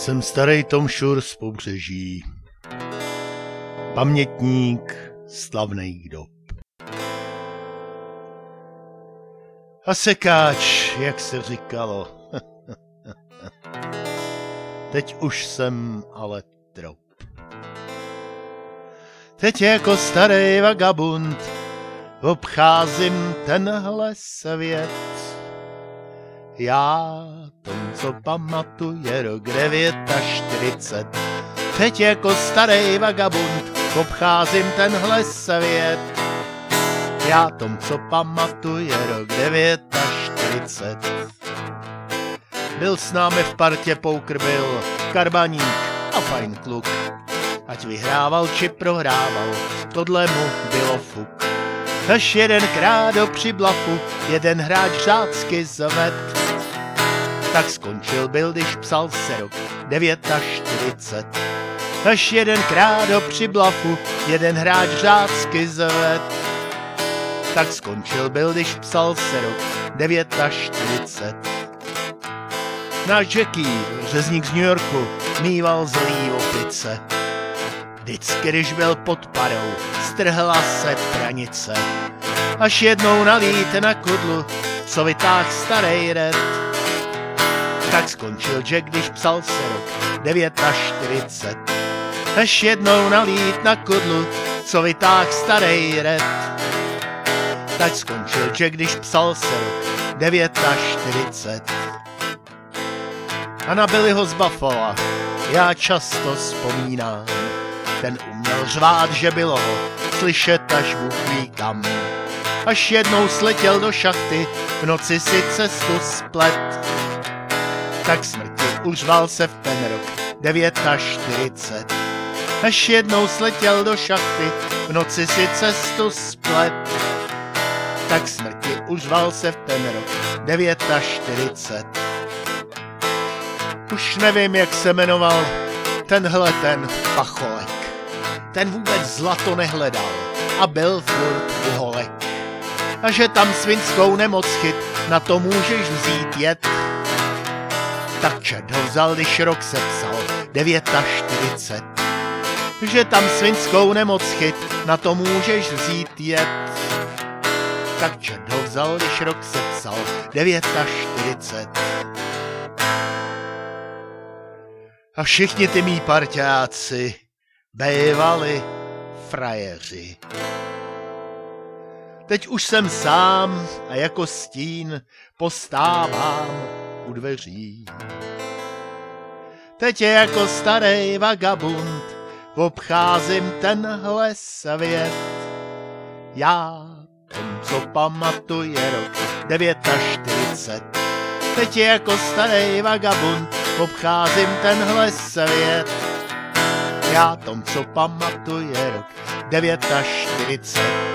Jsem starý Tom Šur z Pobřeží, pamětník slavných dob. A sekáč, jak se říkalo. Teď už jsem ale trop. Teď jako starý vagabund obcházím tenhle svět. Já tom, co pamatuje rok 49. Teď jako starý vagabund obcházím tenhle svět. Já tom, co pamatuje rok 49. Byl s námi v partě poker, byl karbaník a fajn kluk. Ať vyhrával či prohrával, tohle mu bylo fuk. Až jedenkrát do přiblafu jeden hráč řádsky zved. Tak skončil byl, když psal se rok 49. Až jedenkrát do přiblafu jeden hráč řádsky zved. Tak skončil byl, když psal se rok 49. Náš Jackie, řezník z New Yorku, mýval zlý opice. Vždycky, když byl pod parou, strhla se pranice. Až jednou nalít na kudlu, co vytáhl starý red. Tak skončil Jack, když psal se rok 49. Až jednou nalít na kudlu, co vytáhl starý red. Tak skončil Jack, když psal se rok 49. A na Billyho z Buffalo já často vzpomínám. Ten uměl řvát, že bylo ho slyšet až Bůh ví kam. Až jednou sletěl do šachty, v noci si cestu splet. Tak smrti uřval se v ten rok 49. Až jednou sletěl do šachty, v noci si cestu splet. Tak smrti uřval se v ten rok 49. Už nevím, jak se jmenoval tenhle ten pacholek. Ten vůbec zlato nehledal a byl furt u holek. A že tam svinskou nemoc chyt, na to můžeš vzít jet. Tak čert ho vzal, když rok se psal 49. Že tam svinskou nemoc chyt, na to můžeš vzít jet. Tak čert ho vzal, když rok se psal 49. A všichni ty mý parťáci bývali frajeři. Teď už jsem sám a jako stín postávám u dveří. Teď je jako starý vagabund obcházím tenhle svět. Já tom, co pamatuje rok 49. Teď je jako starý vagabund obcházím tenhle svět. Já tom, co pamatuje rok 49.